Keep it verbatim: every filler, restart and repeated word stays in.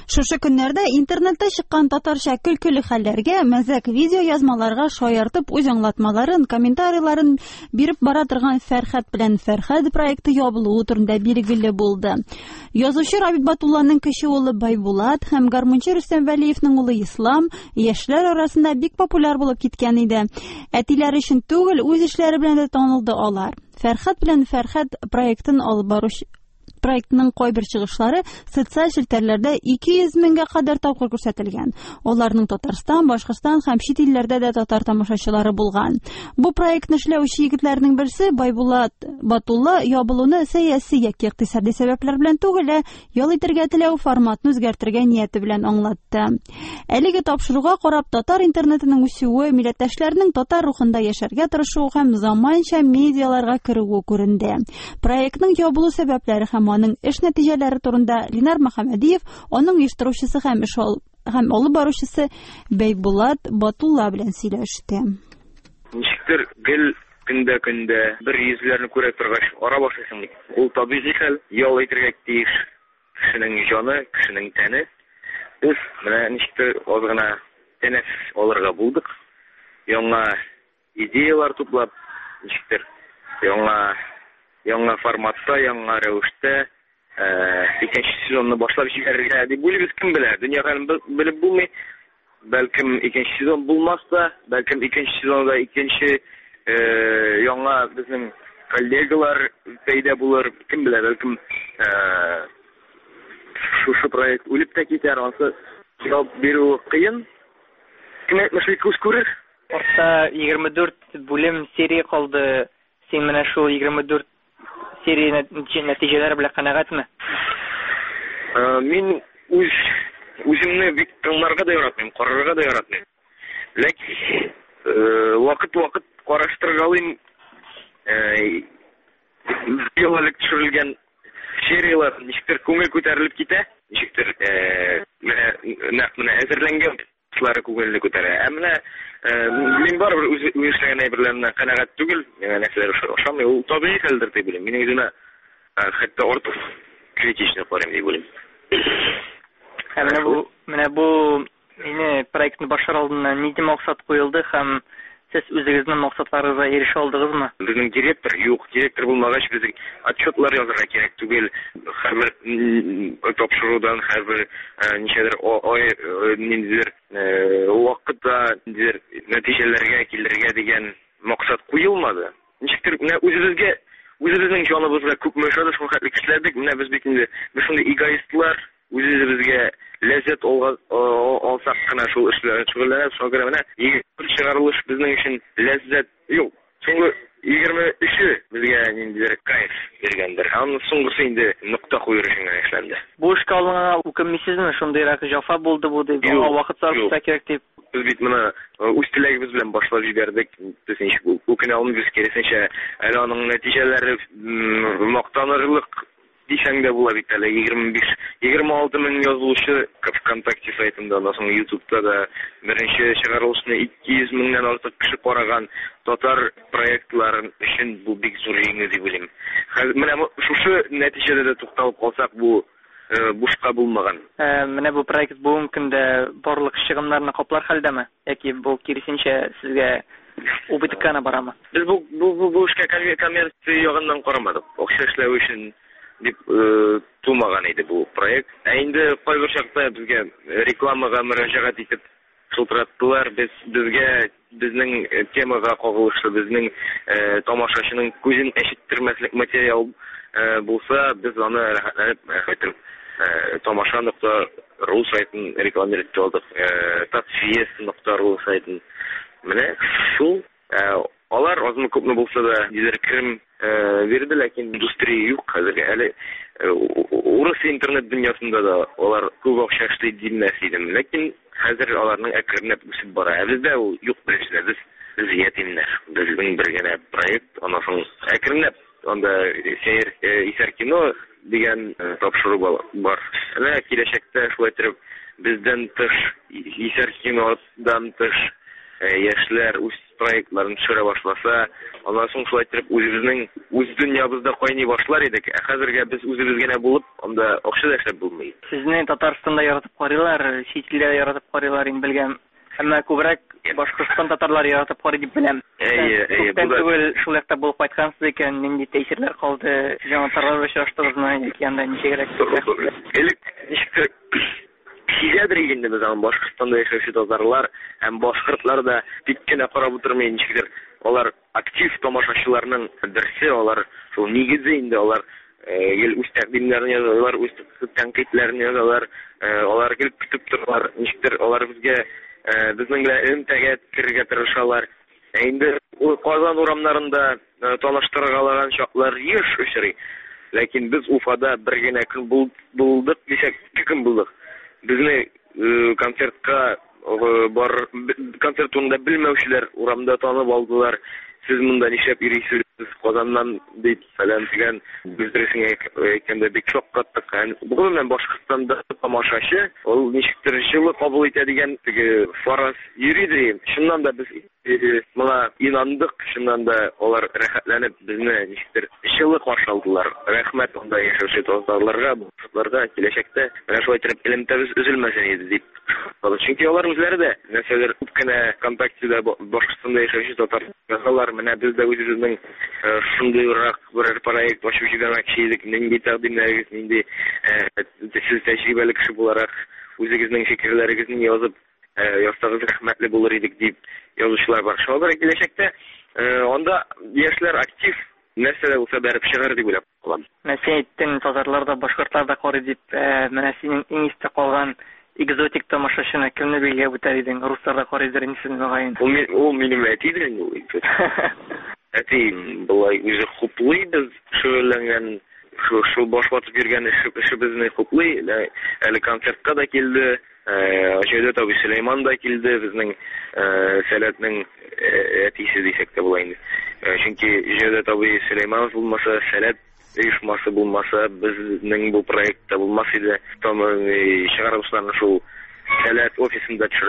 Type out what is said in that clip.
Шушы көннәрдә интернетта чыккан татарча көлкеле хәлләргә, мәзәк видео язмаларга шаяртып үз аңлатмаларын, комментарийларын биреп бара торган Фәрхәт белән Фәрхәт проекты ябылуы турында билгеле булды. Язучы Рабит Батулланың кече улы Байбулат һәм гармунчы Рөстәм Вәлиевнең улы Ислам яшьләр арасында бик популяр булып киткән иде. Әтиләр өчен түгел, үз эшләре белән дә танылды алар. Фәрхәт белән Фәрхәт проектын алып баручы проектның кайбер чыгышлары социаль челтәрләрдә ике йөз меңгә кадәр тапкыр күрсәтелгән. Аларның Татарстан, Башкортстан һәм чит илләрдә дә татар тамашачылары булган. Бу проектны эшләүче егетләрнең берсе Байбулат Батулла ябылуны сәяси яки икътисади сәбәпләр белән түгел, ял итәргә теләү форматны үзгәртергә нияте белән аңлатты. Әлеге тапшыруга карап татар интернетының үсүе, милләттәшләрнең татар рухында яшәргә тырышуы һәм заманча медиаларга керүе күренде. Проектның ябылу сәбәпләре һәм аның эш нәтиҗәләре турында Ленар Мөхәммәдиев, аның оештыручысы һәм эш һәм алып баручысы Байбулат Батулла белән сөйләште. Ничектер гел көндә-көндә бер йөзләрне күрә торгач ара башлыйсың. Ул табигый хәл, ял итәргә тиеш кешенең җаны, кешенең тәне. Без менә ничектер аз гына тәнәфес алырга булдык. Яңа идеялар туплап, ничектер яңа яңа форматта, яңа рәвештә икенче сезонны башлап җибәрергә дип уйлыйбыз, кем белә. Дөнья хәлен белеп булмый. Бәлкем икенче сезон булмас та, бәлкем икенче сезонда икенче яңа безнең коллегалар пәйда булыр, кем белә. Бәлкем шушы проект үлеп тә китәр, ансы җавап бирү кыен. Кем әйтмешли күз күрер. Орта егерме дүрт бүлем серия калды. Син менә шул егерме дүрт серия нәтиҗәләре белән канәгатьме? Мин үз үземне бик тыңларга да яратмыйм, карарга да яратмыйм. Ләкин вакыт-вакыт караштыргалыйм. Еллык төшерелгән сериялар ничектер күңел күтәрелеп китә, ничектер менә әзерләнгән кешеләр күңелне күтәрә. Ә менә мин барыбер үз эшләгән әйберләренә канәгать түгел, менә нәрсәләр ошамый, ул табигый хәлдер дип уйлыйм. Минем үземә хәтта артык критично карыйм дип уйлыйм. Ә менә бу менә бу мине проектны башлар алдыннан нинди максат куелды һәм сез үзегезнең максатларыгызга ирешә алдыгызмы? Безнең директор юк, директор булмагач безнең отчетлар язарга кирәк түгел. Һәр тапшырудан һәр ничәдер ай ниндидер вакытта ниндидер нәтиҗәләргә килергә дигән максат куелмады. Ничектер менә үзебезгә үзебезнең җаныбызга күпме ошадышмы хәтле эшләдек, менә без бит инде без шундый эгоистлар, үзебезгә ләззәт алсак кына шул эшләрне шөгыльләнеп, шуңа күрә менә егерме чыгарылыш безнең өчен ләззәт юк. Соңгы егерме өче безгә ниндидер кайф биргәндер. Аның соңгысы инде нокта куер өчен генә эшләнде. Бу эшкә алынганга үкенмисезме? Шундыйрак җафа булды бу дип, аңа вакыт сарыфта кирәк дип. Без бит менә үз теләгебез белән башлап җибәрдек. Без ничек үкенә алмыйбыз, киресенчә, әле аның нәтиҗәләре мактанырлык дисәң дә була бит әле. егерме биш егерме алты мең язылучы ВКонтакте сайтында, аннан соң Ютубта да беренче чыгарылышны ике йөз меңнән артык кеше караган татар проектларын өчен бу бик зур җиңү дип уйлыйм. Менә шушы нәтиҗәдә дә тукталып калсак, бу бушка булмаган. Менә бу проект бүгенге көндә барлык чыгымнарны каплар хәлдәме? Яки бу киресенчә сезгә убытыкка барамы? Без бу бу бу эшкә коммерция ягыннан карамадык. Акча эшләү өчен дип тумаган иде бу проект. Ә инде кайбер чакта безгә рекламага мөрәҗәгать итеп шылтыраттылар. Без безгә безнең темага кагылышлы, безнең тамашачының күзен әчеттермәслек материал булса, без аны рәхәтләнеп хәтер тамаша нокта ру сайтын рекламировать кылдык. Татфиес нокта ру сайтын. Менә шул алар азмы күпме булса да диләр керем бирде, ләкин индустрия юк хәзергә. Әле урыс интернет дөньясында да алар күп акча эшли димәс идем, ләкин хәзер аларның әкренләп үсеп бара. Ә бездә ул юк беренчедә, без без ятимнәр. Безнең бер генә проект, аннан соң әкренләп анда сәер исәр кино дигән тапшыру бар. Менә киләчәктә шулай итеп бездән тыш исәр кинодан тыш яшьләр үз проектларын төшерә башласа, аннан соң шулай итеп үзебезнең үз дөньябызда кайный башлар идек. Ә хәзергә без үзебез генә булып, анда акча да эшләп булмый. Сезне Татарстанда яратып карыйлар, чит илдә яратып карыйлар, инде белгән. Әмма күбрәк Башкортстан татарлары яратып карый дип беләм. Әйе, әйе, бу да түгел, шул якта булып кайткансыз икән, нинди тәэсирләр калды? Жаңа татарлар очраштыгызмы, яки анда ничегрәк? Элек ничектер сизәдер инде без аны Башкортстанда яшәүче татарлар һәм башкортлар да бик кенә карап утырмый ничектер. Алар актив тамашачыларның берсе, алар шул нигезе инде алар гел үз тәкъдимнәрен язалар, үз тәнкыйтьләрен язалар, алар гел көтеп торалар, ничектер алар безгә безнең белән элемтәгә керергә тырышалар. Инде ул Казан урамнарында таныштыргалаган чаклар еш очрый. Ләкин без Уфада бер генә көн булдык, дисәк, көн булдык. Безне концертка бар концерт турында белмәүчеләр урамда танып алдылар. Сез монда нишләп йөрисез? Казаннан дип фәлән дигән белдерсең әйткәндә бик шаккаттык. Бүген Башкортстанда тамашачы, ул ничектер җылы кабул итә дигән теге фараз йөри. Шуннан да без моңа инандык, шуннан да алар рәхәтләнеп безне ничектер җылы каршы алдылар. Рәхмәт анда яшәүче татарларга, башкортларга киләчәктә менә шулай итеп элемтәбез өзелмәсен иде дип. Чөнки алар үзләре дә нәрсәләр күп кенә контактида Башкортстанда яшәүче татарлар менә без дә үзебезнең шундыйрак бер проект ачып җибәрмәкче идек. Нинди тәкъдимнәрегез, нинди сез тәҗрибәле кеше буларак үзегезнең фикерләрегезне язып ясагыз рәхмәтле булыр идек дип язучылар бар. Шуңа киләчәктә анда яшьләр актив нәрсәдә булса бәреп чыгар дип уйлап калам. Менә син әйттең, татарлар да башкортлар да карый дип, менә синең иң истә калган экзотик тамашачыны кемне билгеләп үтәр идең? Руслар да карыйдыр инде сезне мөгаен. Ул минем әтидер инде. Әти булай үзе хуплый, без шөгыльләнгән шул баш ватып йөргән эшебезне хуплый. Әле концертка да килде, Җәүдәт абый Сөләйман да килде, безнең Сәләтнең әтисе дисәк тә була инде. Чөнки Җәүдәт абый Сөләйман булмаса, Сәләт оешмасы булмаса, безнең бу проектта булмас иде. Там чыгарылышларны шул Сәләт офисында